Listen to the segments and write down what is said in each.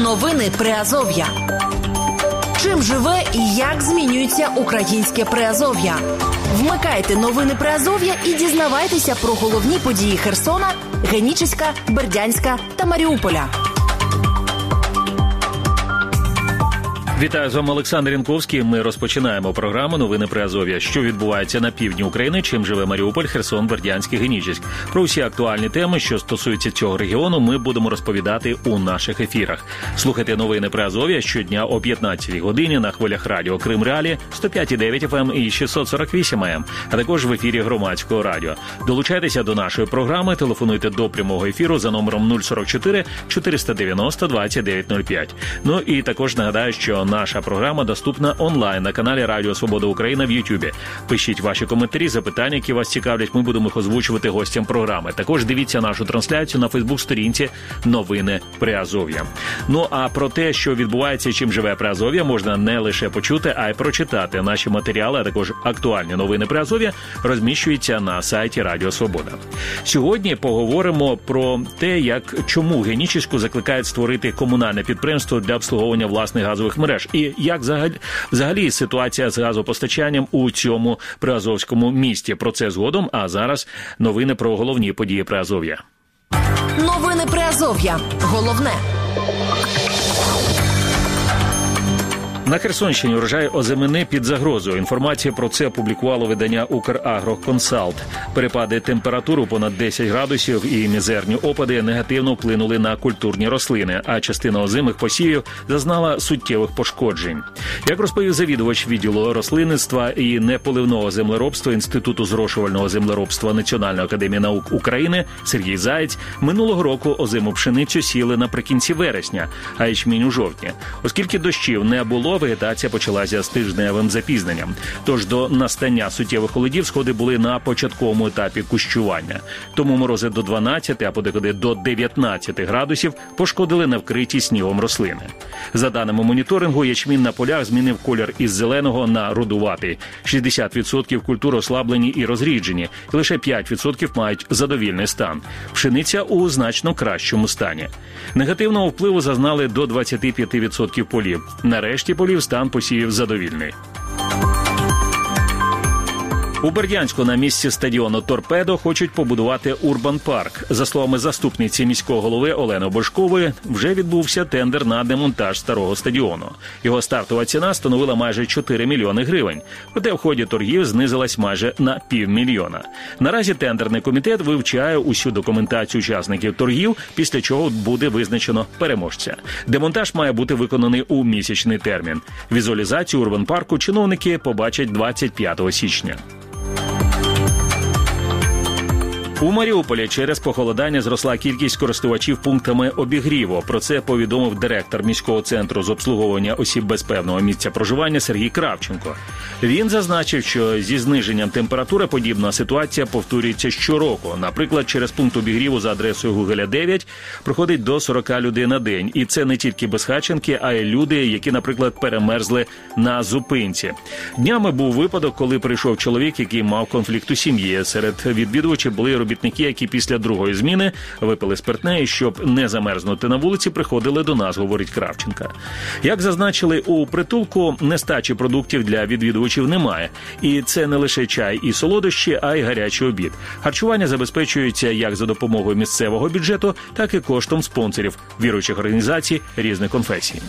Новини Приазов'я. Чим живе і як змінюється українське Приазов'я? Вмикайте новини Приазов'я і дізнавайтеся про головні події Херсона, Генічеська, Бердянська та Маріуполя. Вітаю, з вами Олександр Янковський. Ми розпочинаємо програму «Новини Приазов'я». Що відбувається на півдні України, чим живе Маріуполь, Херсон, Бердянськ і Генічеськ. Про всі актуальні теми, що стосуються цього регіону, ми будемо розповідати у наших ефірах. Слухайте «Новини Приазов'я» щодня о 15-й годині на хвилях радіо Крим Реалі, 105,9 FM і 648 AM, а також в ефірі Громадського радіо. Долучайтеся до нашої програми, телефонуйте до прямого ефіру за номером 044 490 2905. Ну і також нагадаю, що наша програма доступна онлайн на каналі Радіо Свобода Україна в Ютубі. Пишіть ваші коментарі, запитання, які вас цікавлять, ми будемо їх озвучувати гостям програми. Також дивіться нашу трансляцію на Фейсбук-сторінці «Новини Приазов'я». Ну а про те, що відбувається і чим живе Приазов'я, можна не лише почути, а й прочитати. Наші матеріали, а також актуальні новини Приазов'я розміщуються на сайті Радіо Свобода. Сьогодні поговоримо про те, чому Генічеську закликають створити комунальне підприємство для обслуговування власних газових мереж. І як взагалі ситуація з газопостачанням у цьому приазовському місті. Про це згодом, а зараз новини про головні події Приазов'я. Новини Приазов'я. Головне. На Херсонщині врожай озимини під загрозою. Інформацію про це опублікувало видання «Украгроконсалт». Перепади температури понад 10 градусів і мізерні опади негативно вплинули на культурні рослини, а частина озимих посівів зазнала суттєвих пошкоджень. Як розповів завідувач відділу рослинництва і неполивного землеробства Інституту зрошувального землеробства Національної академії наук України Сергій Заєць, минулого року озиму пшеницю сіяли наприкінці вересня, а ячмінь у жовтні. Оскільки дощів не було, вегетація почалася з тижневим запізненням. Тож до настання суттєвих холодів сходи були на початковому етапі кущування. Тому морози до 12, а подекуди до 19 градусів пошкодили невкриті снігом рослини. За даними моніторингу, ячмінь на полях змінив колір із зеленого на рудуватий. 60% культур ослаблені і розріджені, і лише 5% мають задовільний стан. Пшениця у значно кращому стані. Негативного впливу зазнали до 25% полів. Нарешті полів стан посівів задовільний. У Бердянську на місці стадіону «Торпедо» хочуть побудувати урбан-парк. За словами заступниці міського голови Олени Божкової, вже відбувся тендер на демонтаж старого стадіону. Його стартова ціна становила майже 4 мільйони гривень. Проте в ході торгів знизилась майже на півмільйона. Наразі тендерний комітет вивчає усю документацію учасників торгів, після чого буде визначено переможця. Демонтаж має бути виконаний у місячний термін. Візуалізацію урбан-парку чиновники побачать 25 січня. У Маріуполі через похолодання зросла кількість користувачів пунктами обігріву. Про це повідомив директор міського центру з обслуговування осіб без певного місця проживання Сергій Кравченко. Він зазначив, що зі зниженням температури подібна ситуація повторюється щороку. Наприклад, через пункт обігріву за адресою Гугеля 9 проходить до 40 людей на день. І це не тільки безхатченки, а й люди, які, наприклад, перемерзли на зупинці. Днями був випадок, коли прийшов чоловік, який мав конфлікт у сім'ї. Серед відвідувачів були робітники, які після другої зміни випили спиртне і, щоб не замерзнути на вулиці, приходили до нас, говорить Кравченка. Як зазначили у притулку, нестачі продуктів для відвідувачів немає. І це не лише чай і солодощі, а й гарячий обід. Харчування забезпечується як за допомогою місцевого бюджету, так і коштом спонсорів, віруючих організацій різних конфесій.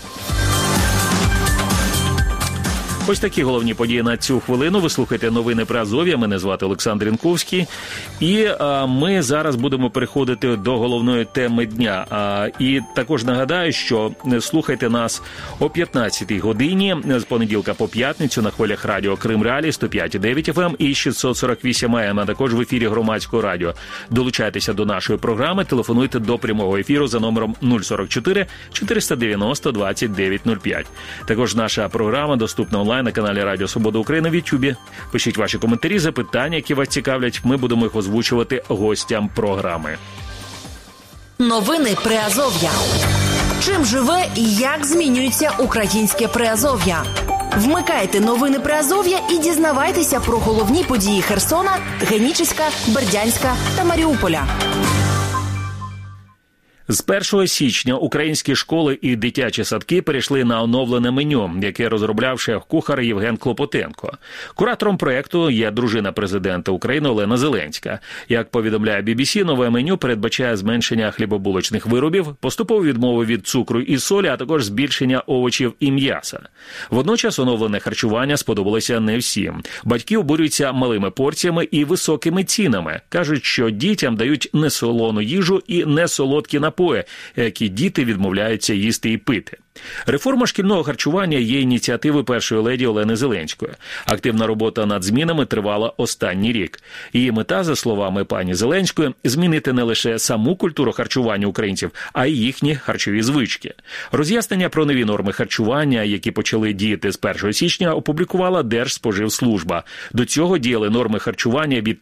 Ось такі головні події на цю хвилину. Ви слухаєте новини Приазов'я. Мене звати Олександр Янковський. І ми зараз будемо переходити до головної теми дня. І також нагадаю, що слухайте нас о 15-й годині з понеділка по п'ятницю на хвилях радіо Крим Реалі, 105,9 FM і 648 AM, а також в ефірі Громадського радіо. Долучайтеся до нашої програми, телефонуйте до прямого ефіру за номером 044 490 2905. Також наша програма доступна онлайн на каналі Радіо Свобода Україна в Ютубі. Пишіть ваші коментарі, запитання, які вас цікавлять. Ми будемо їх озвучувати гостям програми. Новини Приазов'я. Чим живе і як змінюється українське Приазов'я? Вмикайте новини Приазов'я і дізнавайтеся про головні події Херсона, Генічеська, Бердянська та Маріуполя. З 1 січня українські школи і дитячі садки перейшли на оновлене меню, яке розробляв шеф-кухар Євген Клопотенко. Куратором проєкту є дружина президента України Олена Зеленська. Як повідомляє BBC, нове меню передбачає зменшення хлібобулочних виробів, поступову відмову від цукру і солі, а також збільшення овочів і м'яса. Водночас оновлене харчування сподобалося не всім. Батьки обурюються малими порціями і високими цінами. Кажуть, що дітям дають несолону їжу і несолодкі напої, які діти відмовляються їсти і пити. Реформа шкільного харчування є ініціативою першої леді Олени Зеленської. Активна робота над змінами тривала останній рік. Її мета, за словами пані Зеленської, змінити не лише саму культуру харчування українців, а й їхні харчові звички. Роз'яснення про нові норми харчування, які почали діяти з 1 січня, опублікувала Держспоживслужба. До цього діяли норми харчування від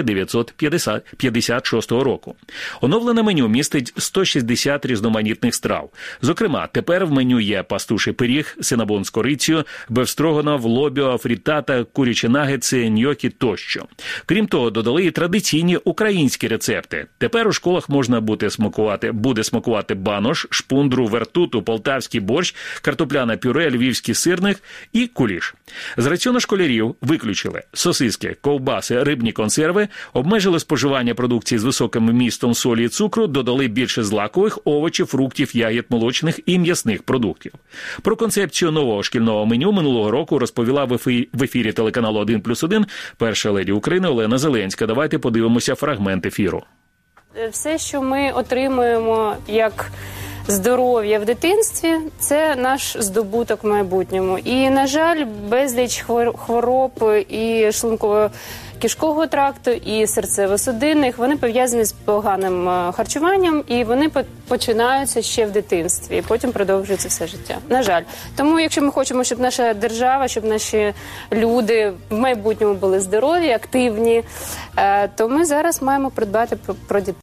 1956 року. Оновлене меню містить 160 різноманітних страв. Зокрема, тепер в меню є пастуший пиріг, синабон з корицею, бефстроганов, лобіо, фрітата, курячі нагетси, ньокі тощо. Крім того, додали і традиційні українські рецепти. Тепер у школах можна буде смакувати банош, шпундру, вертуту, полтавський борщ, картопляне пюре, львівський сирник і куліш. З раціону школярів виключили сосиски, ковбаси, рибні консерви, обмежили споживання продукції з високим вмістом солі і цукру, додали більше злакових, овочів, фруктів, ягід молочних і м'ясних продуктів. Про концепцію нового шкільного меню минулого року розповіла в ефірі телеканалу 1+1 перша леді України Олена Зеленська. Давайте подивимося фрагмент ефіру. Все, що ми отримуємо як здоров'я в дитинстві, це наш здобуток в майбутньому. І, на жаль, безліч хвороб і шлунково-кишкового тракту, і серцево-судинних, вони пов'язані з поганим харчуванням, і вони починаються ще в дитинстві, і потім продовжуються все життя. На жаль. Тому, якщо ми хочемо, щоб наша держава, щоб наші люди в майбутньому були здорові, активні, то ми зараз маємо подбати про дітей.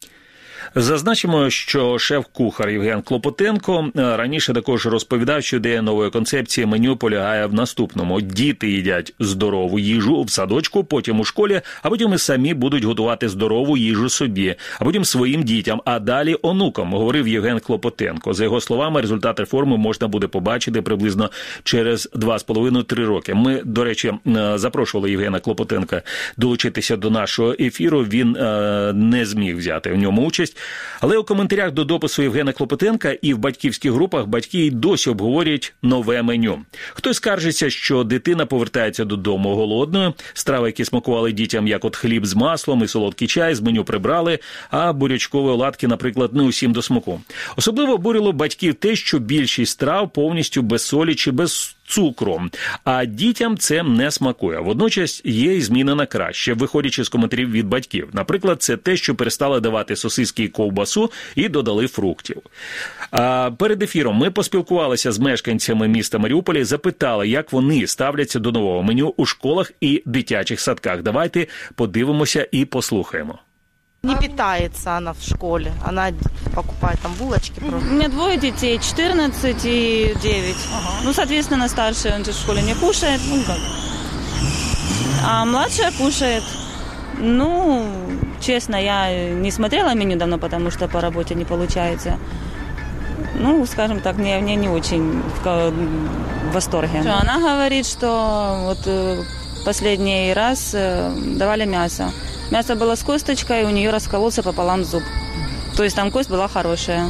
Зазначимо, що шеф-кухар Євген Клопотенко раніше також розповідав, що ідея нової концепції меню полягає в наступному. Діти їдять здорову їжу в садочку, потім у школі, а потім і самі будуть готувати здорову їжу собі, а потім своїм дітям, а далі онукам, говорив Євген Клопотенко. За його словами, результат реформи можна буде побачити приблизно через 2,5-3 роки. Ми, до речі, запрошували Євгена Клопотенка долучитися до нашого ефіру. Він не зміг взяти в ньому участь. Але у коментарях до допису Євгена Клопотенка і в батьківських групах батьки й досі обговорюють нове меню. Хтось скаржиться, що дитина повертається додому голодною, страви, які смакували дітям, як от хліб з маслом і солодкий чай, з меню прибрали, а бурячкові оладки, наприклад, не усім до смаку. Особливо обурило батьків те, що більшість страв повністю без солі чи без цукру, а дітям це не смакує. Водночас є й зміни на краще, виходячи з коментарів від батьків. Наприклад, це те, що перестали давати сосиски і ковбасу і додали фруктів. Перед ефіром ми поспілкувалися з мешканцями міста Маріуполя, запитали, як вони ставляться до нового меню у школах і дитячих садках. Давайте подивимося і послухаємо. Не питается она в школе, она покупает там булочки. Просто. У меня 2 детей, 14 и 9. Ага. Ну, соответственно, старший, он же в школе не кушает, ну как. А младшая кушает. Ну, честно, я не смотрела меню давно, потому что по работе не получается. Ну, скажем так, мне не очень в восторге. Она говорит, что вот последний раз давали мясо. Мясо было с косточкой, у нее раскололся пополам зуб. То есть там кость была хорошая.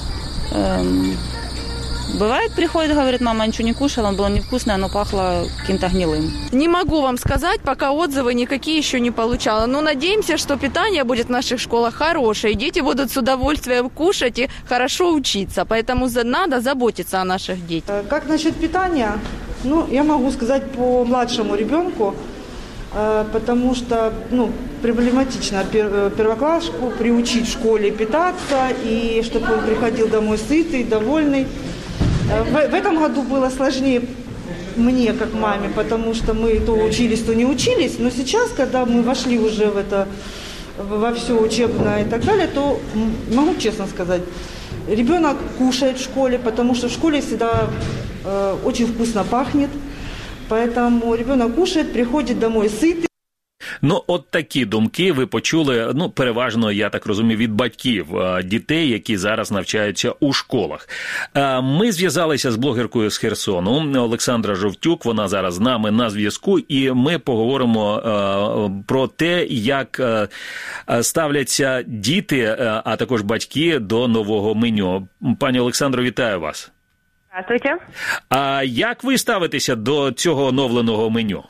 Бывает, приходит, говорит, мама, ничего не кушала, было невкусное, оно пахло каким-то гнилым. Не могу вам сказать, пока отзывы никакие еще не получала. Но надеемся, что питание будет в наших школах хорошее. Дети будут с удовольствием кушать и хорошо учиться. Поэтому надо заботиться о наших детях. Как насчет питания? Ну, я могу сказать по младшему ребенку, потому что проблематично первоклашку приучить в школе питаться, и чтобы он приходил домой сытый, довольный. В этом году было сложнее мне, как маме, потому что мы то учились, то не учились. Но сейчас, когда мы вошли уже во все учебное и так далее, то могу честно сказать, ребенок кушает в школе, потому что в школе всегда очень вкусно пахнет. Поэтому ребенок кушает, приходит домой сытый. Ну, от такі думки ви почули, ну, переважно, я так розумію, від батьків дітей, які зараз навчаються у школах. Ми зв'язалися з блогеркою з Херсону, Олександра Жовтюк, вона зараз з нами на зв'язку, і ми поговоримо про те, як ставляться діти, а також батьки до нового меню. Пані Олександро, вітаю вас. Здравствуйте. А як ви ставитеся до цього оновленого меню?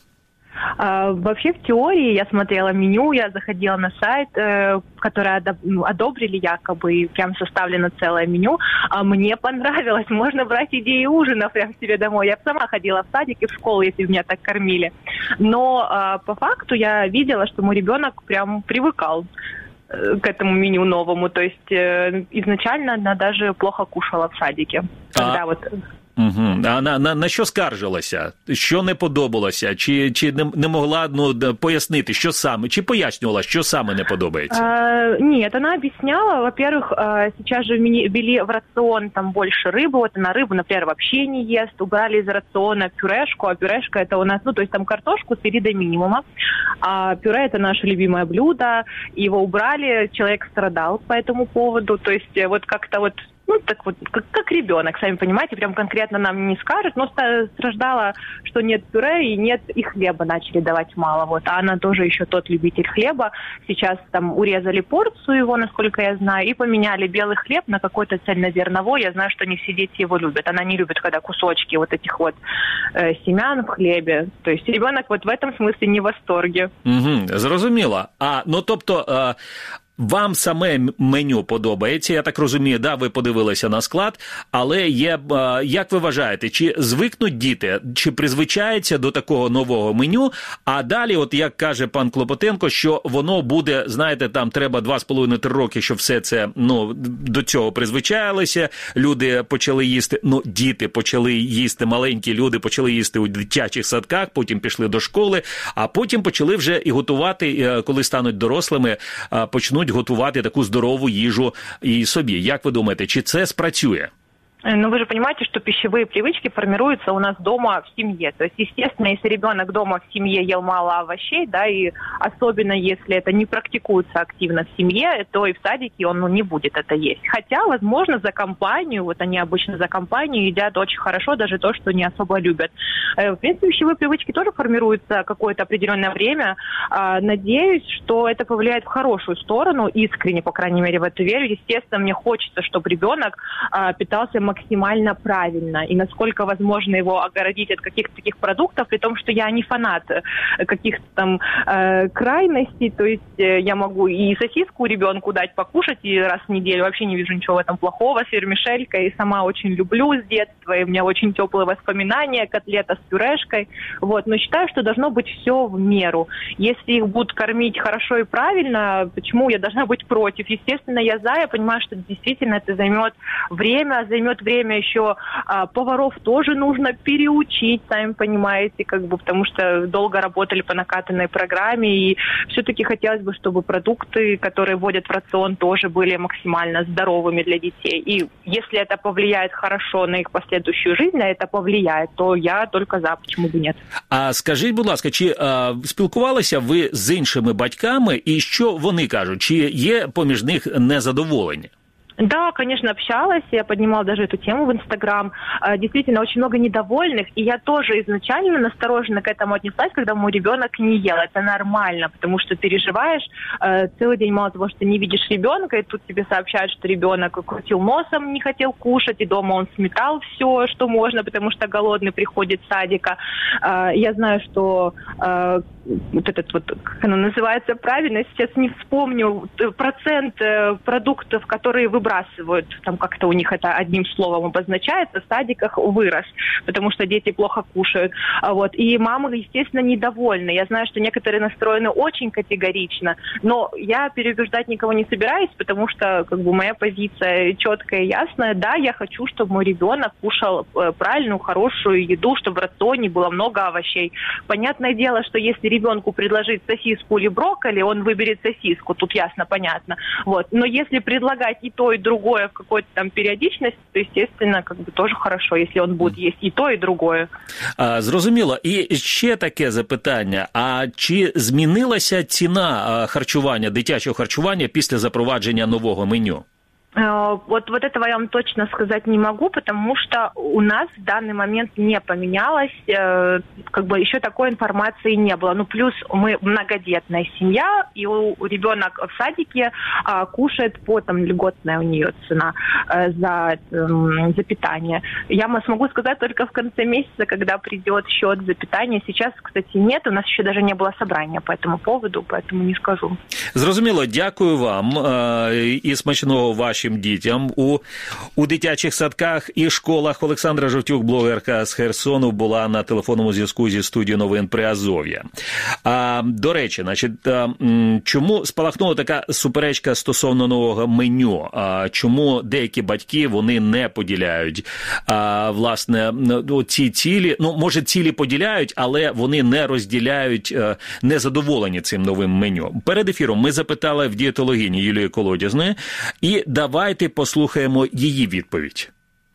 Вообще, в теории я смотрела меню, я заходила на сайт, который одобрили якобы, и прям составлено целое меню. Мне понравилось, можно брать идеи ужинов прям себе домой. Я сама ходила в садик и в школу, если меня так кормили. Но по факту я видела, что мой ребенок прям привыкал к этому меню новому. То есть изначально она даже плохо кушала в садике. Когда Угу. А на що скаржилася? Що не подобалося? Чи не могла пояснити, що саме? Чи пояснювала, що саме не подобається? Нет, она объясняла. Во-первых, сейчас же ввели в рацион там больше рыбы. Вот она рыбу, например, вообще не ест. Убрали из рациона пюрешку. А пюрешка это у нас, ну, то есть там картошку свели до минимума. А пюре это наше любимое блюдо. Его убрали, человек страдал по этому поводу. То есть вот как-то вот, ну, так вот, как ребенок, сами понимаете, прям конкретно нам не скажет, но страждала, что нет пюре и нет, и хлеба начали давать мало. Вот. А она тоже еще тот любитель хлеба. Сейчас там урезали порцию его, насколько я знаю, и поменяли белый хлеб на какой-то цельнозерновой. Я знаю, что не все дети его любят. Она не любит, когда кусочки вот этих вот семян в хлебе. То есть ребенок вот в этом смысле не в восторге. Угу, зрозуміло. Ну, тобто... Вам саме меню подобається, я так розумію, да, ви подивилися на склад, але як ви вважаєте, чи звикнуть діти, чи призвичаються до такого нового меню, а далі, от як каже пан Клопотенко, що воно буде, знаєте, там треба 2,5-3 роки, щоб все це, ну, до цього призвичаїлися, люди почали їсти, ну, діти почали їсти, маленькі люди почали їсти у дитячих садках, потім пішли до школи, а потім почали вже і готувати, коли стануть дорослими, почнуть готувати таку здорову їжу і собі. Як ви думаєте, чи це спрацює? Ну, вы же понимаете, что пищевые привычки формируются у нас дома в семье. То есть, естественно, если ребенок дома в семье ел мало овощей, да, и особенно если это не практикуется активно в семье, то и в садике он не будет это есть. Хотя, возможно, за компанию, вот они обычно за компанию едят очень хорошо, даже то, что не особо любят. В принципе, пищевые привычки тоже формируются какое-то определенное время. Надеюсь, что это повлияет в хорошую сторону, искренне, по крайней мере, в это верю. Естественно, мне хочется, чтобы ребенок питался максимально правильно, и насколько возможно его огородить от каких-то таких продуктов, при том, что я не фанат каких-то там крайностей, то есть я могу и сосиску ребенку дать покушать, и раз в неделю вообще не вижу ничего в этом плохого, с вермишелькой, и сама очень люблю с детства, и у меня очень теплые воспоминания, котлета с пюрешкой, вот, но считаю, что должно быть все в меру. Если их будут кормить хорошо и правильно, почему я должна быть против? Естественно, я за, я понимаю, что действительно это займет время еще, поваров тоже нужно переучить, сами понимаете, как бы, потому что долго работали по накатанной программе, и все-таки хотелось бы, чтобы продукты, которые вводят в рацион, тоже были максимально здоровыми для детей. И если это повлияет хорошо на их последующую жизнь, а это повлияет, то я только за, почему бы нет. А скажіть, будь ласка, чи спілкувалися ви з іншими батьками, і що вони кажуть? Чи є поміж них незадоволення? Да, конечно, общалась, я поднимала даже эту тему в Инстаграм. Действительно, очень много недовольных, и я тоже изначально настороженно к этому отнеслась, когда мой ребенок не ел. Это нормально, потому что переживаешь целый день, мало того, что не видишь ребенка, и тут тебе сообщают, что ребенок крутил носом, не хотел кушать, и дома он сметал все, что можно, потому что голодный приходит с садика. Я знаю, что вот этот вот, как оно называется правильно, сейчас не вспомню, процент продуктов, которые выбрасывают, там как-то у них это одним словом обозначается, в садиках вырос, потому что дети плохо кушают. Вот. И мамы, естественно, недовольны. Я знаю, что некоторые настроены очень категорично, но я переубеждать никого не собираюсь, потому что как бы моя позиция четкая и ясная. Да, я хочу, чтобы мой ребенок кушал правильную, хорошую еду, чтобы в рационе было много овощей. Понятное дело, что если ребенку предложить сосиску или брокколи, он выберет сосиску, тут ясно, понятно. Вот. Но если предлагать и то, и другое в какой-то там периодичности, то, естественно, как бы тоже хорошо, если он будет есть и то, и другое. Зрозуміло. І ще таке запитання. А чи змінилася ціна харчування, дитячого харчування після запровадження нового меню? Вот этого я вам точно сказать не могу, потому что у нас в данный момент не поменялось, как бы еще такой информации не было. Ну, плюс мы многодетная семья, и ребенок в садике кушает по, там, льготная у нее цена за питание. Я смогу сказать только в конце месяца, когда придет счет за питание. Сейчас, кстати, нет, у нас еще даже не было собрания по этому поводу, поэтому не скажу. Зрозуміло, дякую вам і смачного вашим дітям у дитячих садках і школах. Олександра Жовтюк, блогерка з Херсону, була на телефонному зв'язку зі студією новин Приазов'я. До речі, значить, чому спалахнула така суперечка стосовно нового меню? Чому деякі батьки, вони не поділяють, власне, ці цілі, ну, може, цілі поділяють, але вони не розділяють, не задоволені цим новим меню. Перед ефіром ми запитали в дієтологині Юлії Колодязної, і давайте послухаємо її відповідь.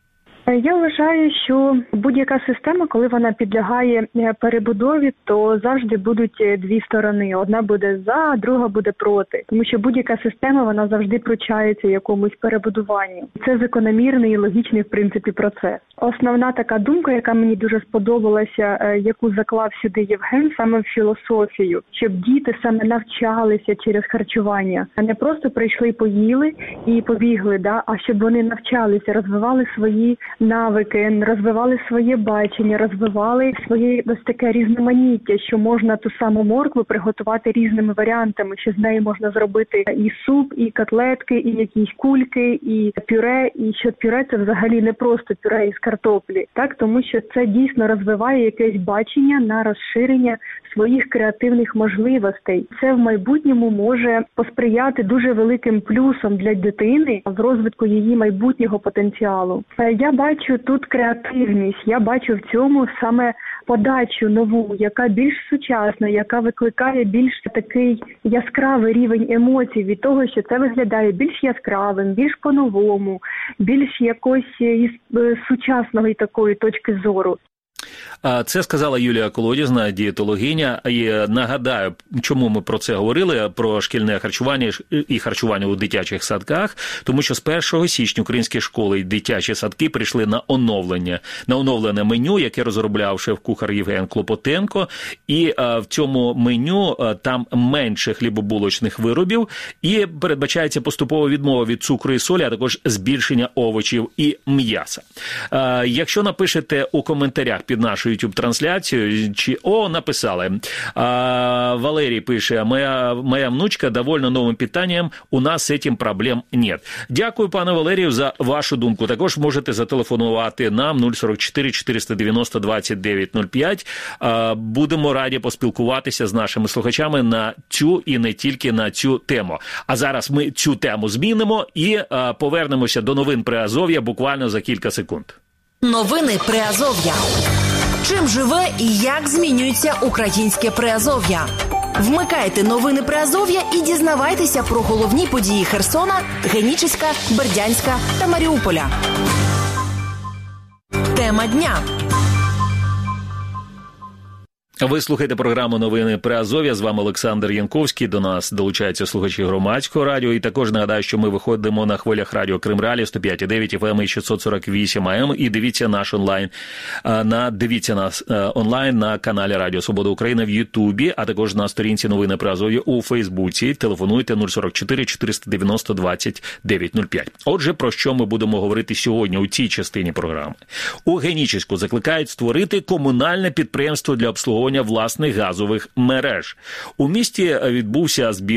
Я вважаю, що будь-яка система, коли вона підлягає перебудові, то завжди будуть дві сторони. Одна буде за, друга буде проти. Тому що будь-яка система, вона завжди пручається якомусь перебудуванню. Це закономірний і логічний, в принципі, процес. Основна така думка, яка мені дуже сподобалася, яку заклав сюди Євген, саме в філософію, щоб діти саме навчалися через харчування, а не просто прийшли, поїли і побігли, а щоб вони навчалися, розвивали свої навики, розвивали своє бачення, розвивали своє ось таке різноманіття, що можна ту саму моркву приготувати різними варіантами, що з неї можна зробити і суп, і котлетки, і якісь кульки, і пюре, і що пюре це взагалі не просто пюре із картоплі, так, тому що це дійсно розвиває якесь бачення на розширення своїх креативних можливостей. Це в майбутньому може посприяти дуже великим плюсом для дитини в розвитку її майбутнього потенціалу. Я бачу тут креативність, я бачу в цьому саме подачу нову, яка більш сучасна, яка викликає більш такий яскравий рівень емоцій від того, що це виглядає більш яскравим, більш по-новому, більш якось із сучасної такої точки зору. Це сказала Юлія Колодязна, дієтологиня. І нагадаю, чому ми про це говорили, про шкільне харчування і харчування у дитячих садках, тому що з 1 січня українські школи і дитячі садки прийшли на оновлене меню, яке розробляв шеф-кухар Євген Клопотенко. І в цьому меню там менше хлібобулочних виробів і передбачається поступова відмова від цукру і солі, а також збільшення овочів і м'яса. Якщо напишете у коментарях під нашою YouTube-трансляцію, написали. Валерий пише, моя внучка довольна новим питанням, у нас з цим проблем нет. Дякую, пане Валерію, за вашу думку. Також можете зателефонувати нам 044 490 2905. Будемо раді поспілкуватися з нашими слухачами на цю і не тільки на цю тему. А зараз ми цю тему змінимо і повернемося до новин Приазов'я буквально за кілька секунд. Новини Приазов'я. Чим живе і як змінюється українське Приазов'я? Вмикайте новини Приазов'я і дізнавайтеся про головні події Херсона, Генічеська, Бердянська та Маріуполя. Тема дня. Ви слухаєте програму «Новини Приазов'я». З вами Олександр Янковський. До нас долучаються слухачі громадського радіо. І також нагадаю, що ми виходимо на хвилях радіо Кримралі 105,9 FM і 648 AM. І дивіться наш онлайн. Дивіться нас онлайн на каналі Радіо Свобода України в Ютубі, а також на сторінці «Новини Приазов'я» у Фейсбуці. Телефонуйте 044 490 2905. Отже, про що ми будемо говорити сьогодні у цій частині програми. У Генічеську закликають створити комунальне підприємство для обслуговування власних газових мереж. У місті відбувся збір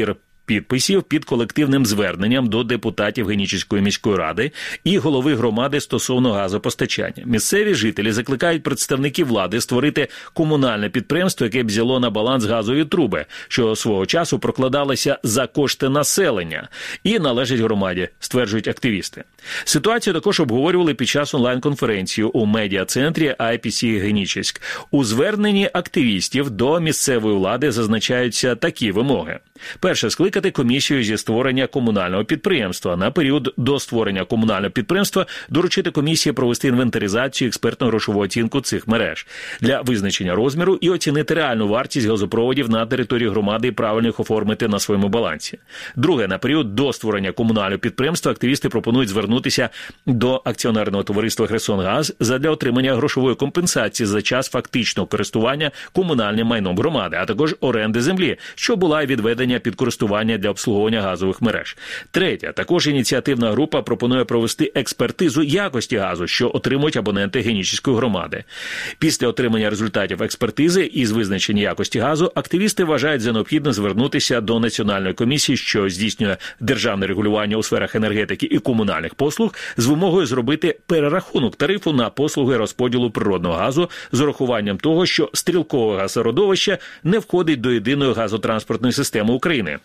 підписів під колективним зверненням до депутатів Генічеської міської ради і голови громади стосовно газопостачання. Місцеві жителі закликають представників влади створити комунальне підприємство, яке б взяло на баланс газові труби, що свого часу прокладалися за кошти населення і належать громаді, стверджують активісти. Ситуацію також обговорювали під час онлайн-конференції у медіа-центрі IPC Генічеськ. У зверненні активістів до місцевої влади зазначаються такі вимоги. Перше – скликати комісію зі створення комунального підприємства. На період до створення комунального підприємства доручити комісії провести інвентаризацію і експертно-грошову оцінку цих мереж для визначення розміру і оцінити реальну вартість газопроводів на території громади і правильно їх оформити на своєму балансі. Друге – на період до створення комунального підприємства активісти пропонують звернутися до акціонерного товариства «Херсонгаз» задля отримання грошової компенсації за час фактичного користування комунальним майном громади, а також оренди землі, що була відведена під користування для обслуговування газових мереж. Третє. Також ініціативна група пропонує провести експертизу якості газу, що отримують абоненти Генічеської громади. Після отримання результатів експертизи із визначення якості газу, активісти вважають за необхідне звернутися до Національної комісії, що здійснює державне регулювання у сферах енергетики і комунальних послуг, з вимогою зробити перерахунок тарифу на послуги розподілу природного газу з урахуванням того, що стрілкове газородовище не входить до єдиної газотранспортної системи України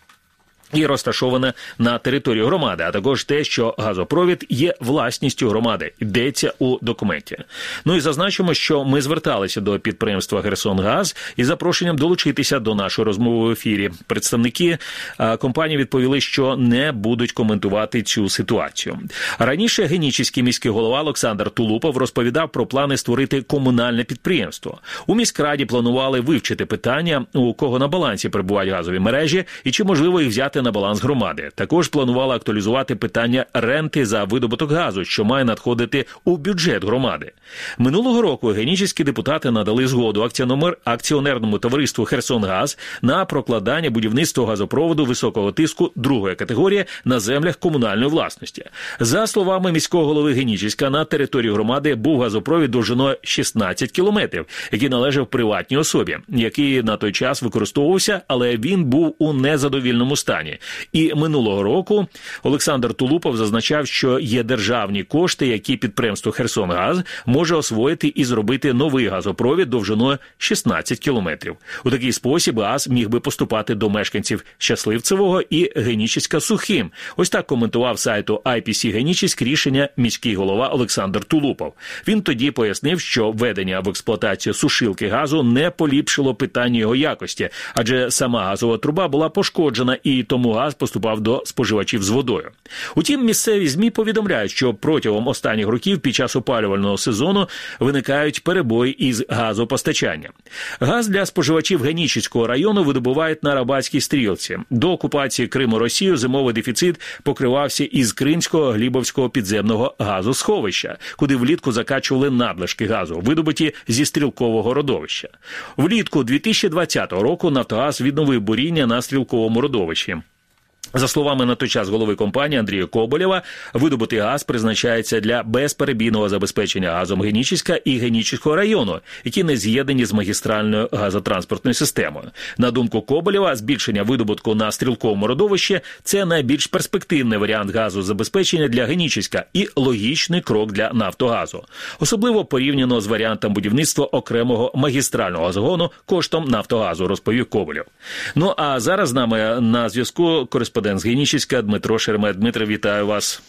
і розташоване на території громади, а також те, що газопровід є власністю громади, йдеться у документі. Ну і зазначимо, що ми зверталися до підприємства «Херсонгаз» із запрошенням долучитися до нашої розмови в ефірі. Представники компанії відповіли, що не будуть коментувати цю ситуацію. Раніше Генічеський міський голова Олександр Тулупов розповідав про плани створити комунальне підприємство. У міськраді планували вивчити питання, у кого на балансі перебувають газові мережі і чи можливо їх взяти на баланс громади. Також планували актуалізувати питання ренти за видобуток газу, що має надходити у бюджет громади. Минулого року генічеські депутати надали згоду акціонерному товариству «Херсонгаз» на прокладання будівництва газопроводу високого тиску другої категорії на землях комунальної власності. За словами міського голови Генічеська, на території громади був газопровід довжиною 16 кілометрів, який належав приватній особі, який на той час використовувався, але він був у незадовільному стані. І минулого року Олександр Тулупов зазначав, що є державні кошти, які підприємство «Херсонгаз» може освоїти і зробити новий газопровід довжиною 16 кілометрів. У такий спосіб газ міг би поступати до мешканців Щасливцевого і Генічеська сухим. Ось так коментував сайту IPC Генічеськ рішення міський голова Олександр Тулупов. Він тоді пояснив, що введення в експлуатацію сушилки газу не поліпшило питання його якості, адже сама газова труба була пошкоджена і тому газ поступав до споживачів з водою. Утім, місцеві ЗМІ повідомляють, що протягом останніх років під час опалювального сезону виникають перебої із газопостачанням. Газ для споживачів Генічеського району видобувають на Рабатській стрілці. До окупації Криму Росією зимовий дефіцит покривався із Кримського Глібовського підземного газосховища, куди влітку закачували надлишки газу, видобуті зі стрілкового родовища. Влітку 2020 року «Нафтогаз» відновив буріння на стрілковому родовищі. За словами на той час голови компанії Андрія Коболєва, видобутий газ призначається для безперебійного забезпечення газом Генічеська і Генічеського району, які не з'єднані з магістральною газотранспортною системою. На думку Коболєва, збільшення видобутку на стрілковому родовищі – це найбільш перспективний варіант газозабезпечення для Генічеська і логічний крок для «Нафтогазу». Особливо порівняно з варіантом будівництва окремого магістрального газогону коштом «Нафтогазу», розповів Коболєв. Ну а зараз з нами на зв'язку кореспондент з Генічеська Дмитро Шеремет. Дмитро, вітаю вас.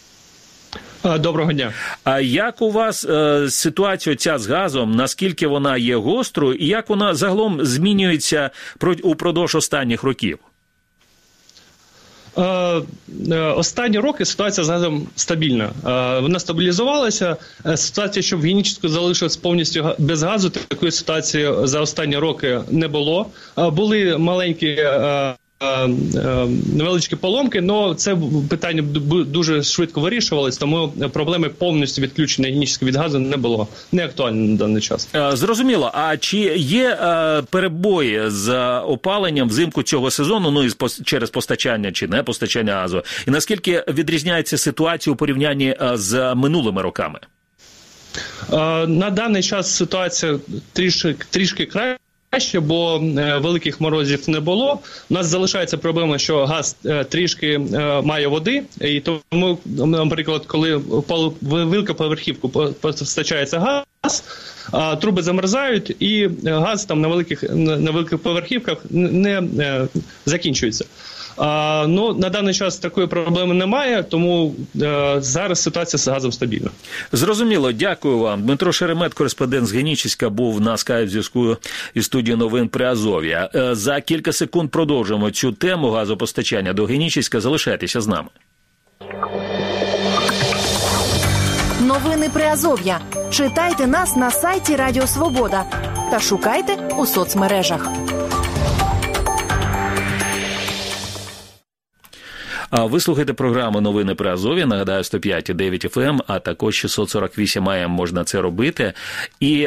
Доброго дня. А як у вас ситуація ця з газом, наскільки вона є гострою і як вона загалом змінюється упродовж останніх років? Останні роки ситуація з газом стабільна. Вона стабілізувалася. Ситуація, щоб в Генічеську залишилась повністю без газу, такої ситуації за останні роки не було. Були маленькі невеличкі поломки, але це питання дуже швидко вирішувалось, тому проблеми повністю відключення Генічеська від газу не було. Не актуально на даний час. Зрозуміло. А чи є перебої з опаленням взимку цього сезону, ну і через постачання чи не постачання газу? І наскільки відрізняється ситуація у порівнянні з минулими роками? На даний час ситуація трішки краще. краще, бо великих морозів не було. У нас залишається проблема, що газ трішки має води, і тому, наприклад, коли в великоповерхівку постачається газ, труби замерзають, і газ там на великих поверхівках не закінчується. На даний час такої проблеми немає, тому зараз ситуація з газом стабільна. Зрозуміло, дякую вам. Дмитро Шеремет, кореспондент з Генічеська, був на скайп-зв'язку із студії новин Приазов'я. За кілька секунд продовжимо цю тему газопостачання до Генічеська. Залишайтеся з нами. Новини Приазов'я. Читайте нас на сайті Радіо Свобода та шукайте у соцмережах. Ви слухаєте програму «Новини Приазов'я», нагадаю, 105,9 FM, а також 648 AM можна це робити. І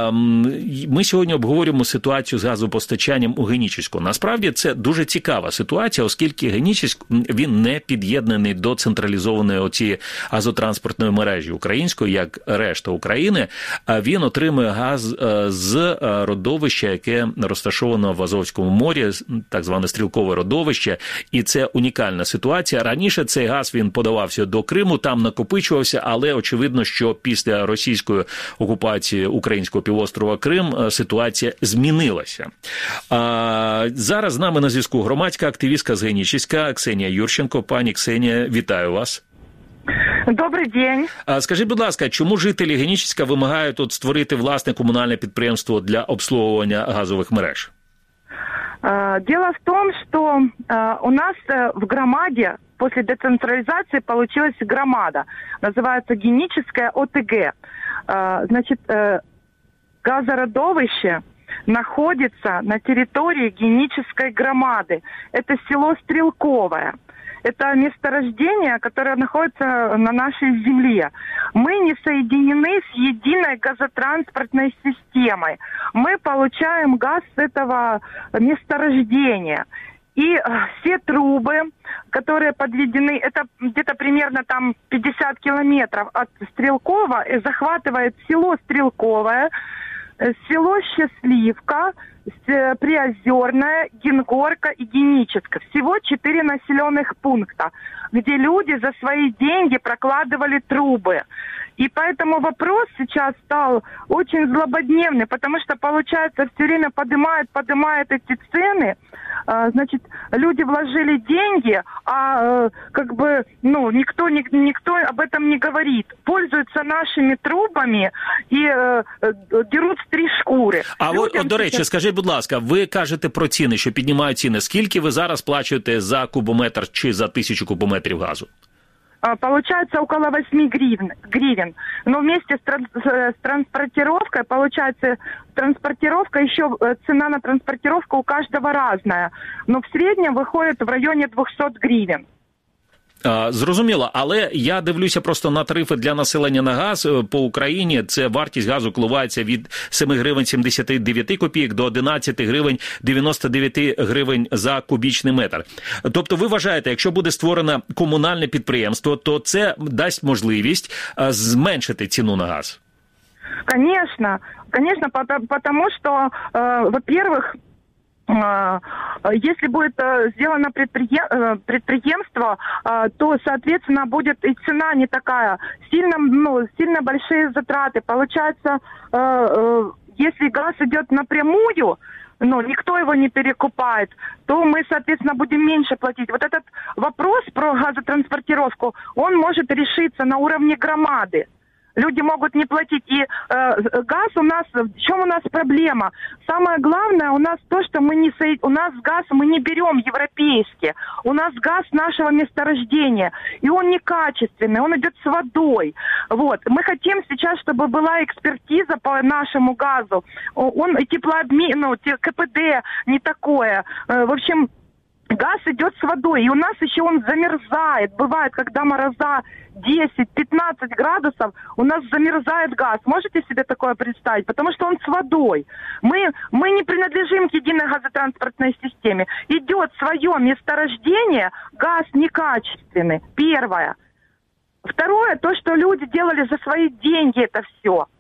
ми сьогодні обговорюємо ситуацію з газопостачанням у Генічеську. Насправді, це дуже цікава ситуація, оскільки Генічеськ, він не під'єднаний до централізованої оцієї газотранспортної мережі української, як решта України. Він отримує газ з родовища, яке розташовано в Азовському морі, так зване стрілкове родовище, і це унікальна ситуація. Раніше цей газ він подавався до Криму, там накопичувався, але очевидно, що після російської окупації українського півострова Крим ситуація змінилася. Зараз з нами на зв'язку громадська активістка з Генічеська Ксенія Юрченко. Пані Ксенія, вітаю вас. Добрий день. Скажіть, будь ласка, чому жителі Генічеська вимагають створити власне комунальне підприємство для обслуговування газових мереж? Дело в том, что у нас в громаде после децентрализации получилась громада. Называется Геническая ОТГ. Значит, газородовище находится на территории Генической громады. Это село Стрелковое. Это месторождение, которое находится на нашей земле. Мы не соединены с единой газотранспортной системой. Мы получаем газ с этого месторождения. И все трубы, которые подведены, это где-то примерно там 50 километров от Стрелкова, захватывает село Стрелковое, село Счастливка, Приозерная, Генгорка и Геническа. Всего 4 населенных пункта, где люди за свои деньги прокладывали трубы. И поэтому вопрос сейчас стал очень злободневный, потому что, получается, все время поднимают эти цены. Значит, люди вложили деньги, а никто об этом не говорит. Пользуются нашими трубами и дерут з 3 шкури. До речі, скажіть, будь ласка, ви кажете про ціни, що піднімають ціни. Скільки ви зараз плачуєте за кубометр чи за 1000 кубометрів газу? Получается около 8 гривен. Но вместе с транспортировкой, получается, транспортировка еще, цена на транспортировку у каждого разная. Но в среднем выходит в районе 200 гривен. Зрозуміло, але я дивлюся просто на тарифи для населення на газ по Україні. Це вартість газу коливається від 7 гривень 79 копійок до 11 гривень 99 гривень за кубічний метр. Тобто ви вважаєте, якщо буде створено комунальне підприємство, то це дасть можливість зменшити ціну на газ? Конечно, потому что, во-первых, если будет сделано предприемство, то, соответственно, будет и цена не такая. Сильно большие затраты. Получается, если газ идет напрямую, никто его не перекупает, то мы, соответственно, будем меньше платить. Вот этот вопрос про газотранспортировку, он может решиться на уровне громады. Люди могут не платить. И газ у нас, в чем у нас проблема? Самое главное у нас то, что у нас газ мы не берем европейский. У нас газ нашего месторождения. И он некачественный, он идет с водой. Вот. Мы хотим сейчас, чтобы была экспертиза по нашему газу. Он теплообмен, КПД не такое. В общем, газ идет с водой, и у нас еще он замерзает. Бывает, когда мороза 10-15 градусов, у нас замерзает газ. Можете себе такое представить? Потому что он с водой. Мы не принадлежим к единой газотранспортной системе. Идет свое месторождение, газ некачественный. Первое. Второе, то, что люди делали за свои деньги это все.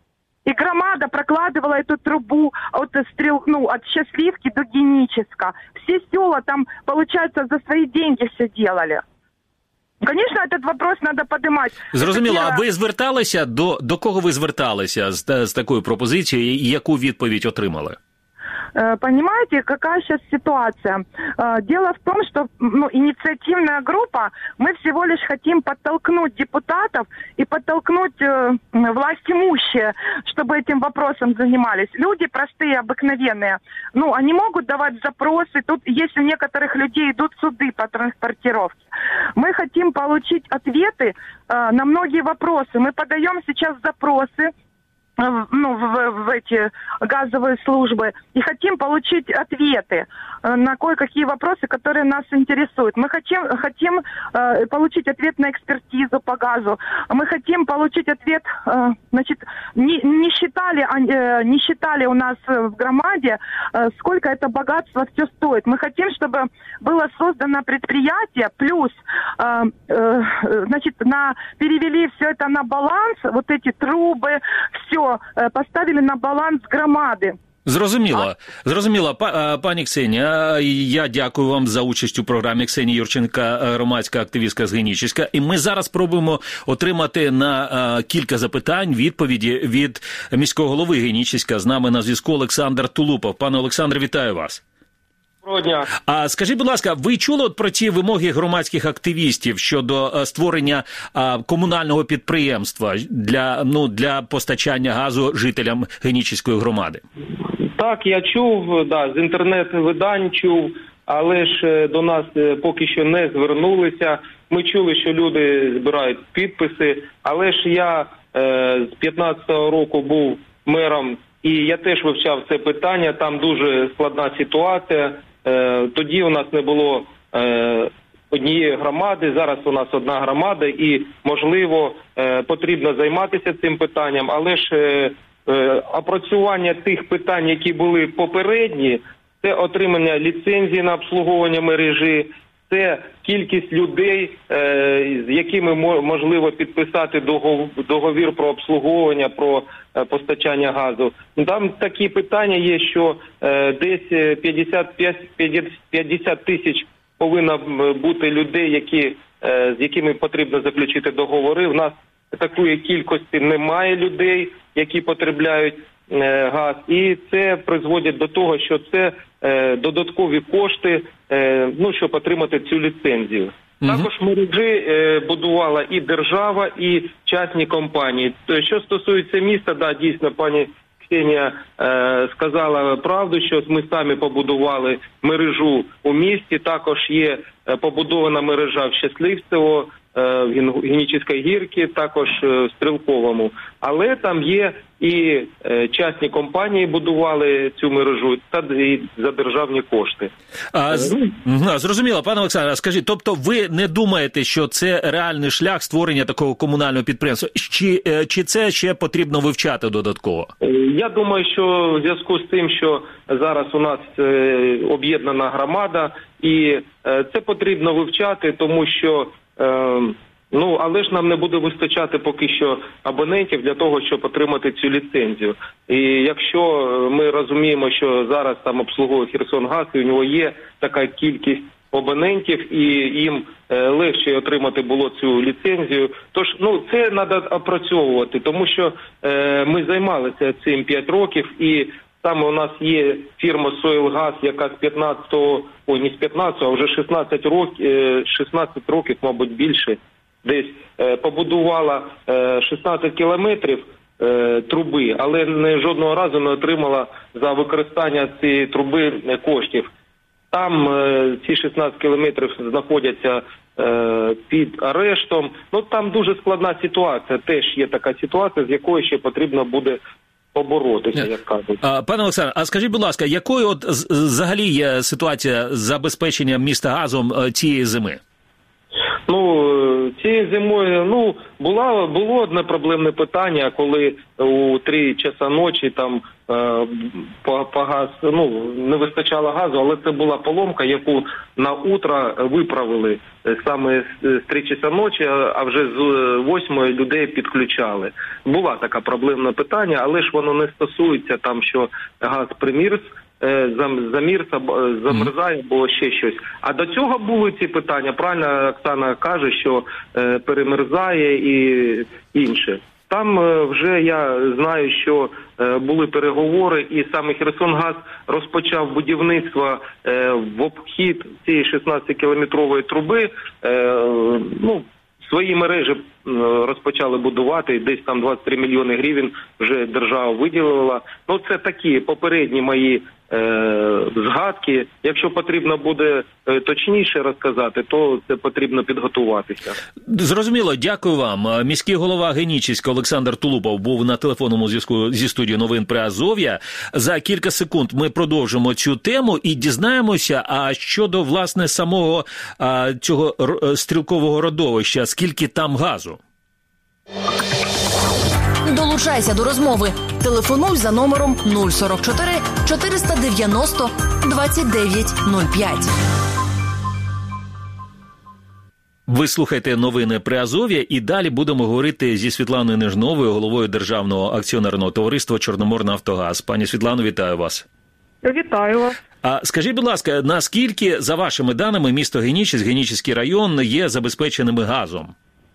И громада прокладывала эту трубу от Счастливки до Геническа. Все села там, получается, за свои деньги все делали. Конечно, этот вопрос надо поднимать. Зрозуміло, а ви зверталися, до кого ви зверталися з такою пропозицією і яку відповідь отримали? Понимаете, какая сейчас ситуация? Дело в том, что инициативная группа, мы всего лишь хотим подтолкнуть депутатов и подтолкнуть власть имущие, чтобы этим вопросом занимались. Люди простые, обыкновенные, они могут давать запросы. Тут есть у некоторых людей идут суды по транспортировке. Мы хотим получить ответы на многие вопросы. Мы подаем сейчас запросы в эти газовые службы и хотим получить ответы на кое-какие вопросы, которые нас интересуют. Мы хотим получить ответ на экспертизу по газу. Мы хотим получить ответ, не считали у нас в громаде, сколько это богатство все стоит. Мы хотим, чтобы было создано предприятие, плюс, перевели все это на баланс, вот эти трубы, все, поставили на баланс громади. Зрозуміло. Пані Ксенія, я дякую вам за участь у програмі. Ксенія Юрченка, громадська активістка з Генічеська. І ми зараз спробуємо отримати на кілька запитань відповіді від міського голови Генічеська. З нами на зв'язку Олександр Тулупов. Пане Олександре, вітаю вас. Доброго дня. А скажіть, будь ласка, ви чули про ті вимоги громадських активістів щодо створення комунального підприємства для постачання газу жителям Генічеської громади? Так, я чув, з інтернет-видань чув, але ж до нас поки що не звернулися. Ми чули, що люди збирають підписи, але ж я з 15-го року був мером, і я теж вивчав це питання, там дуже складна ситуація. Тоді у нас не було однієї громади, зараз у нас одна громада і, можливо, потрібно займатися цим питанням, але ж опрацювання тих питань, які були попередні, це отримання ліцензії на обслуговування мережі, це кількість людей, з якими можливо підписати договір про обслуговування, про постачання газу. Там такі питання є, що десь 50 тисяч повинно бути людей, з якими потрібно заключити договори. У нас такої кількості немає людей, які потребляють газ, і це призводить до того, що це додаткові кошти, щоб отримати цю ліцензію. Також мережі будувала і держава, і частні компанії. Що стосується міста, дійсно, пані Ксенія сказала правду, що ми самі побудували мережу у місті, також є побудована мережа в Щасливцево, в Генічеській гірці, також в Стрілковому. Але там є і частні компанії будували цю мережу, та і за державні кошти. Зрозуміло, пане Олександре, скажіть, тобто ви не думаєте, що це реальний шлях створення такого комунального підприємства? Чи це ще потрібно вивчати додатково? Я думаю, що в зв'язку з тим, що зараз у нас об'єднана громада, і це потрібно вивчати, тому що але ж нам не буде вистачати поки що абонентів для того, щоб отримати цю ліцензію. І якщо ми розуміємо, що зараз там обслуговує Херсонгаз, і у нього є така кількість абонентів, і їм легше отримати було цю ліцензію. Тож, це треба опрацьовувати, тому що ми займалися цим 5 років, і саме у нас є фірма «Соїлгаз», яка з 16 років, мабуть, більше, десь побудувала 16 кілометрів труби, але жодного разу не отримала за використання цієї труби коштів. Там ці 16 кілометрів знаходяться під арештом. Там дуже складна ситуація, теж є така ситуація, з якою ще потрібно буде поборотися, як кажуть. Пане Олександре, а скажіть, будь ласка, якою взагалі є ситуація з забезпеченням міста газом цієї зими? Цією зимою, було одне проблемне питання, коли у 3 часа ночі там по газ, не вистачало газу, але це була поломка, яку на утро виправили саме з 3 часа ночі, а вже з 8 людей підключали. Була така проблемне питання, але ж воно не стосується там, що газ примірз, замерзає або ще щось. А до цього були ці питання. Правильно Оксана каже, що перемерзає і інше. Там вже я знаю, що були переговори, і саме Херсонгаз розпочав будівництво в обхід цієї 16-кілометрової труби. Свої мережі розпочали будувати, десь там 23 мільйони гривень вже держава виділила. Це такі попередні мої згадки. Якщо потрібно буде точніше розказати, то це потрібно підготуватися. Зрозуміло, дякую вам. Міський голова Генічеська Олександр Тулупов був на телефонному зв'язку зі студією новин Приазов'я. За кілька секунд ми продовжимо цю тему і дізнаємося, а щодо, власне, самого цього стрілкового родовища, скільки там газу. Долучайся до розмови. Телефонуй за номером 044 490 2905. Ви слухаєте новини Приазов'я, і далі будемо говорити зі Світланою Нежновою, головою Державного акціонерного товариства «Чорноморнафтогаз». Пані Світлано, вітаю вас. Вітаю вас. А скажіть, будь ласка, наскільки, за вашими даними, місто Генічеськ, Генічеський район є забезпеченими газом?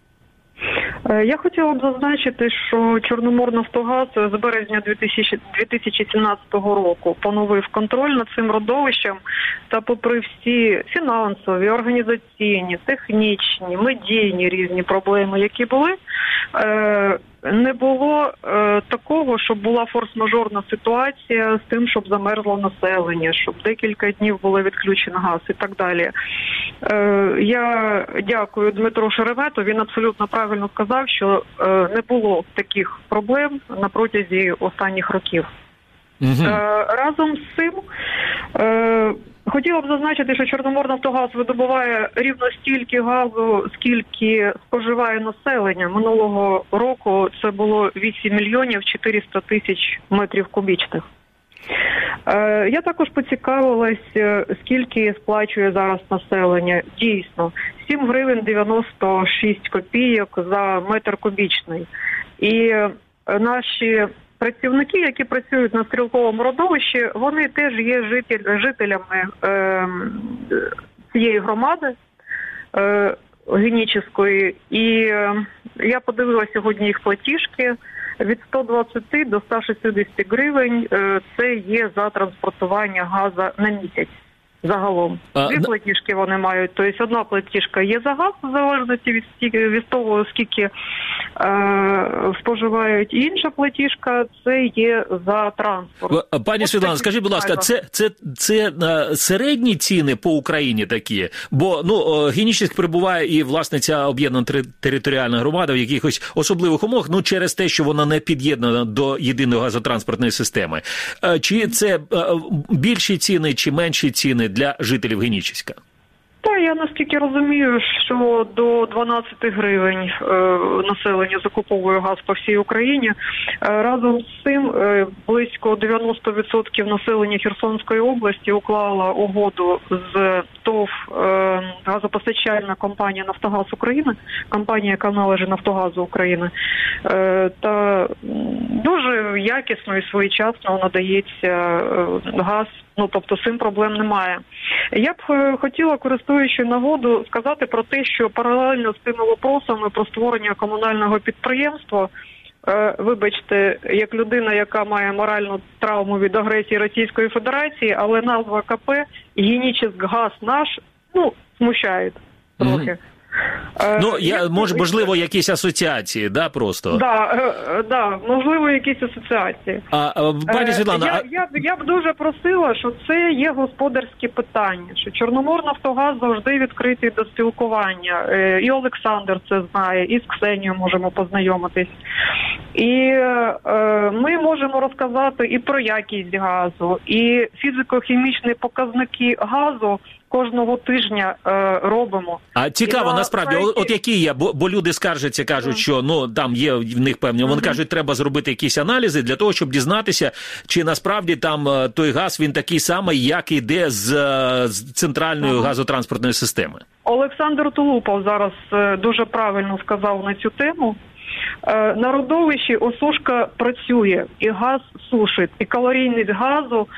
Я хотіла б зазначити, що Чорноморнафтогаз з березня 2017 року поновив контроль над цим родовищем та попри всі фінансові, організаційні, технічні, медійні різні проблеми, які були, не було такого, щоб була форс-мажорна ситуація з тим, щоб замерзло населення, щоб декілька днів було відключено газ і так далі. Я дякую Дмитру Шеремету, він абсолютно правильно сказав, що не було таких проблем на протязі останніх років. Разом з цим хотіла б зазначити, що Чорноморнафтогаз видобуває рівно стільки газу, скільки споживає населення. Минулого року це було 8 мільйонів 400 тисяч метрів кубічних. Я також поцікавилась, скільки сплачує зараз населення. Дійсно, 7 гривень 96 копійок за метр кубічний. І наші працівники, які працюють на стрілковому родовищі, вони теж є жителями цієї громади Генічеської. І я подивилася сьогодні їх платіжки. Від 120 до 160 гривень це є за транспортування газу на місяць загалом. Дві платіжки вони мають. Тобто одна платіжка є за газ, в залежності від того, скільки споживають. І інша платіжка – це є за транспорт. Пані Світлана, скажіть, будь ласка, це середні ціни по Україні такі? Бо Генічеськ перебуває і, власне, ця об'єднана територіальна громада в якихось особливих умовах, через те, що вона не під'єднана до єдиної газотранспортної системи. Чи це більші ціни, чи менші ціни для жителів Генічеська? Та я наскільки розумію, що до 12 гривень населення закуповує газ по всій Україні. Разом з цим близько 90% населення Херсонської області уклала угоду з ТОВ газопостачальна компанія «Нафтогаз України», компанія, яка належить «Нафтогазу України». Та дуже якісно і своєчасно надається газ. Тобто з цим проблем немає. Я б хотіла, користуючи нагоду, сказати про те, що паралельно з тими вопросами про створення комунального підприємства, вибачте, як людина, яка має моральну травму від агресії Російської Федерації, але назва КП «Генічеськгаз наш», смущає трохи. Можливо, якісь асоціації, просто? Да, можливо, якісь асоціації. Пані Світлана... Я б дуже просила, що це є господарське питання, що Чорноморнафтогаз завжди відкритий до спілкування. І Олександр це знає, і з Ксенією можемо познайомитись. І ми можемо розказати і про якість газу, і фізико-хімічні показники газу кожного тижня робимо. А цікаво, насправді, от які є, бо люди скаржаться, кажуть, що ну там є в них певні, вони кажуть, треба зробити якісь аналізи для того, щоб дізнатися, чи насправді там той газ, він такий самий, як іде з центральної газотранспортної системи. Олександр Тулупов зараз дуже правильно сказав на цю тему. На родовищі осушка працює, і газ сушить, і калорійність газу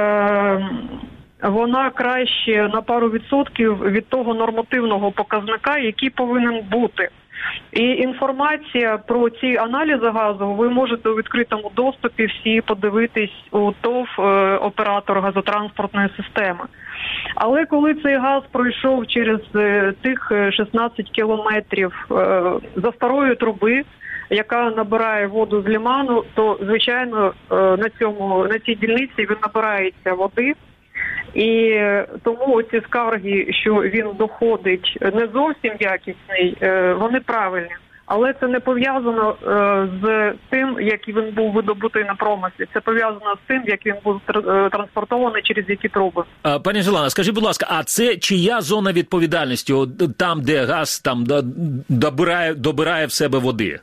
вона краще на пару відсотків від того нормативного показника, який повинен бути. І інформація про ці аналізи газу ви можете у відкритому доступі всі подивитись у ТОВ оператор газотранспортної системи. Але коли цей газ пройшов через тих 16 кілометрів за старої труби, яка набирає воду з лиману, то, звичайно, на цій дільниці він набирається води. І тому ці скарги, що він доходить не зовсім якісний, вони правильні. Але це не пов'язано з тим, як він був видобутий на промислі. Це пов'язано з тим, як він був транспортований через які труби. Пані Желана, скажіть, будь ласка, а це чия зона відповідальності? Там, де газ там добирає в себе води?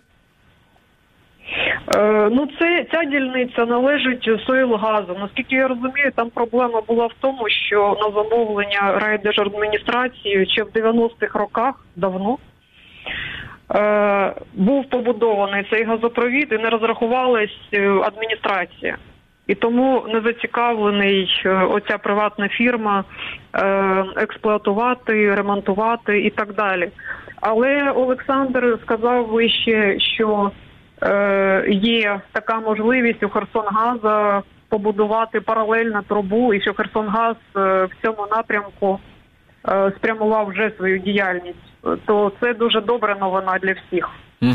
Ну, ця дільниця належить Соїлгазу. Наскільки я розумію, там проблема була в тому, що на замовлення райдержадміністрації ще в 90-х роках давно був побудований цей газопровід і не розрахувалась адміністрація. І тому не зацікавлений оця приватна фірма експлуатувати, ремонтувати і так далі. Але Олександр сказав вище, що є така можливість у Херсонгаза побудувати паралельну трубу, і що Херсонгаз в цьому напрямку спрямував вже свою діяльність. То це дуже добра новина для всіх.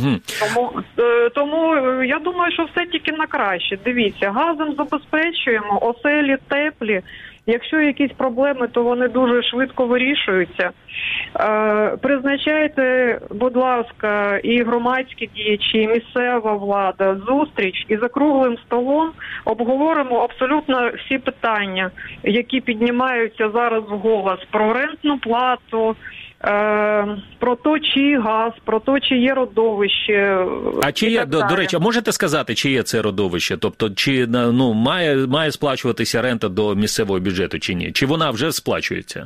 Тому я думаю, що все тільки на краще. Дивіться, газом забезпечуємо, оселі теплі. Якщо якісь проблеми, то вони дуже швидко вирішуються. Призначайте, будь ласка, і громадські діячі, і місцева влада зустріч, і за круглим столом обговоримо абсолютно всі питання, які піднімаються зараз вголос. Про рентну плату, про то, чий газ, про то, чи є родовище. А чи є, до речі, можете сказати, чи є це родовище? Тобто, чи має сплачуватися рента до місцевого бюджету, чи ні? Чи вона вже сплачується?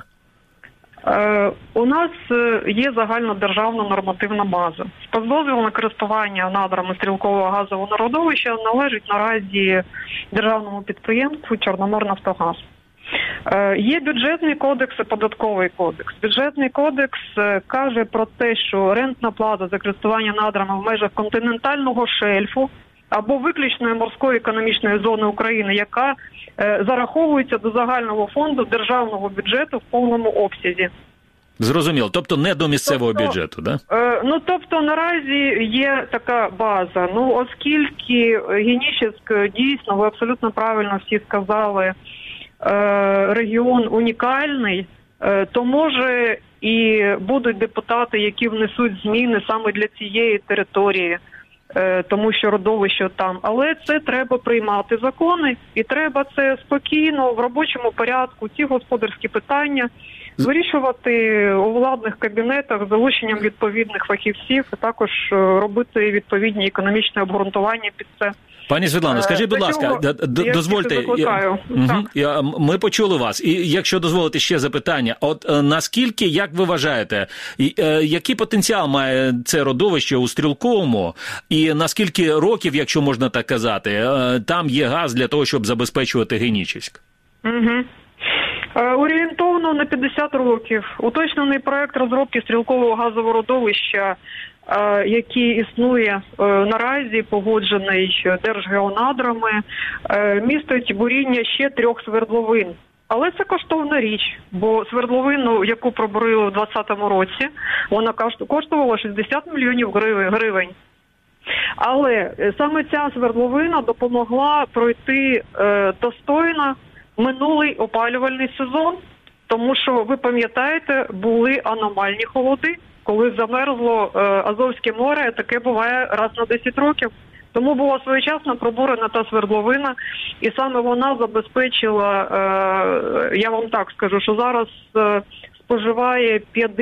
У нас є загальнодержавна нормативна база. Спецдозвіл на користування надрами стрілкового газового родовища належить наразі державному підприємству «Чорноморнафтогаз». Є бюджетний кодекс і податковий кодекс. Бюджетний кодекс каже про те, що рентна плата за користування надрами в межах континентального шельфу або виключної морської економічної зони України, яка зараховується до загального фонду державного бюджету в повному обсязі. Зрозуміло. Тобто не до місцевого бюджету, да? Тобто наразі є така база. Оскільки Генічеськ, дійсно, ви абсолютно правильно всі сказали, регіон унікальний, то може і будуть депутати, які внесуть зміни саме для цієї території, тому що родовище там. Але це треба приймати закони, і треба це спокійно, в робочому порядку, ці господарські питання вирішувати у владних кабінетах з залученням відповідних фахівців, і також робити відповідні економічні обґрунтування під це. Пані Світлано, скажіть, будь ласка, дозвольте, ми почули вас. І якщо дозволите ще запитання, от наскільки, як ви вважаєте, який потенціал має це родовище у Стрілковому, і наскільки років, якщо можна так казати, там є газ для того, щоб забезпечувати Генічеськ? Орієнтовно на 50 років. Уточнений проект розробки стрілкового газового родовища, який існує наразі, погоджений Держгеонадрами, містить буріння ще 3 свердловин. Але це коштовна річ, бо свердловину, яку пробурили в 2020 році, вона коштувала 60 мільйонів гривень. Але саме ця свердловина допомогла пройти достойно минулий опалювальний сезон, тому що, ви пам'ятаєте, були аномальні холоди, коли замерзло Азовське море, таке буває раз на 10 років. Тому була своєчасно пробурена та свердловина, і саме вона забезпечила, я вам так скажу, що зараз споживає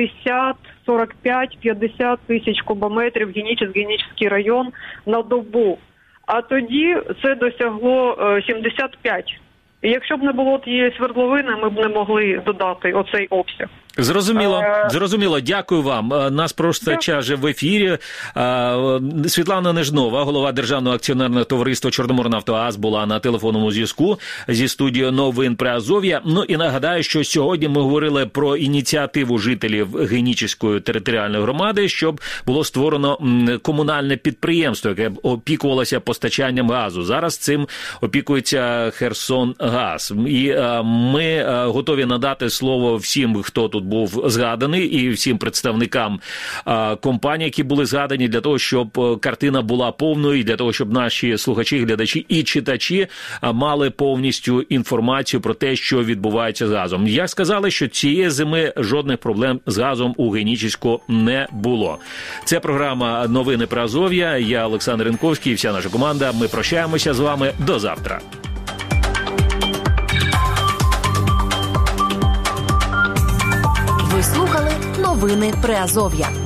45-50 тисяч кубометрів Генічеський район на добу. А тоді це досягло 75. І якщо б не було тієї свердловини, ми б не могли додати оцей обсяг. Зрозуміло. Дякую вам. Нас просто час в ефірі. Світлана Нежнова, голова Державного акціонерного товариства «Чорноморнафтогаз», була на телефонному зв'язку зі студією новин Приазов'я. Ну і нагадаю, що сьогодні ми говорили про ініціативу жителів Генічеської територіальної громади, щоб було створено комунальне підприємство, яке опікувалося постачанням газу. Зараз цим опікується Херсонгаз. І ми готові надати слово всім, хто тут був згаданий, і всім представникам компаній, які були згадані, для того, щоб картина була повною, і для того, щоб наші слухачі, глядачі і читачі мали повністю інформацію про те, що відбувається з газом. Як сказали, що цієї зими жодних проблем з газом у Генічеську не було. Це програма «Новини Приазов'я». Я Олександр Ренковський і вся наша команда. Ми прощаємося з вами. До завтра. Ви слухали «Новини Приазов'я».